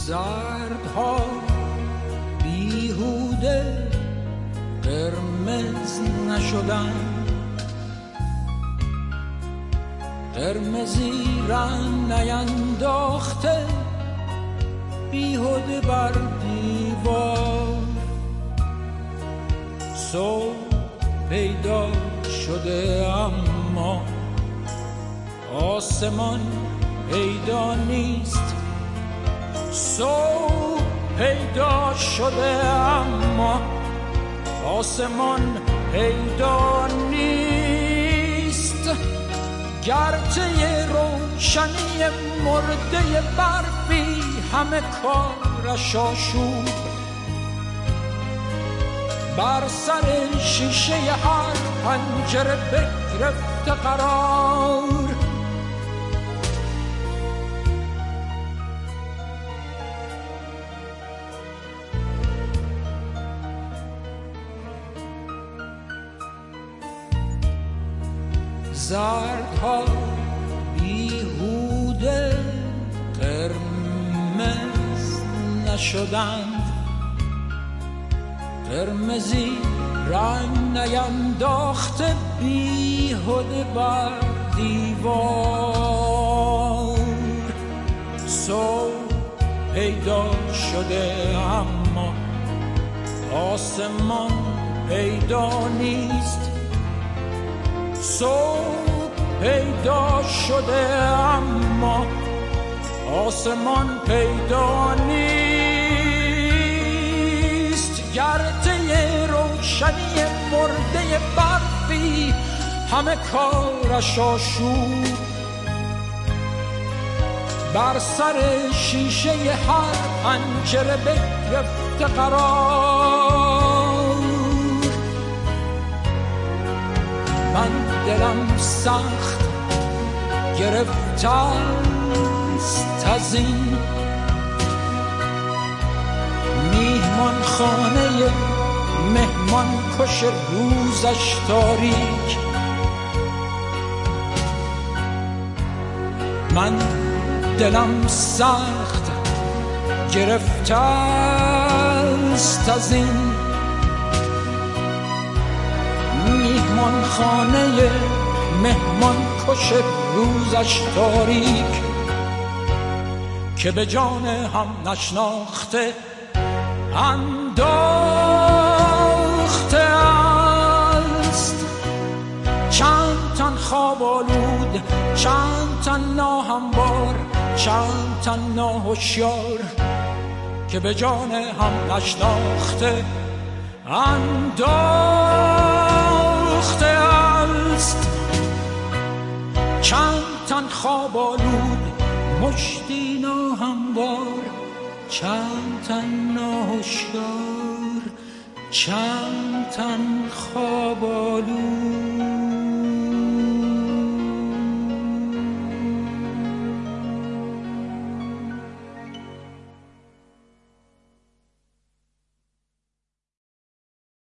زردها بیهوده قرمز نشدن، قرمزی رنگ نینداخته بیهوده بر دیوار. صبح پیدا شده اما آسمان پیدا نیست. صبح پیدا شده اما آسمان پیدا نیست. گرچه روشنی مرده برفی همه کارش آشوب، بر سر شیشه هر پنجره بگرفته قرار. زردها بیهوده قرمز نشدند، قرمزی رنگ نینداخته بیهوده بر دیوار. صبح پیدا شده اما آسمان پیدا نیست. صبح پیدا شده اما آسمان پیدا نیست. گرچه روشنی مرده برفی همه کارش آشوب، بر سر شیشه هر پنجره بگرفته قرار. من دلم سخت گرفته است از این میهمان خانه مهمان کش روزش تاریک. من دلم سخت گرفته است از این میهمان خانه مهمان کش روزش تاریک، که به جان هم نشناخته انداخته است. چند تن خواب آلود، چند تن ناهموار، چند تن ناهوشیار، که به جان هم نشناخته انداخته است. چند تن خواب آلود، مشتی ناهموار، چند تن ناهوشیار، چند تن خواب آلود.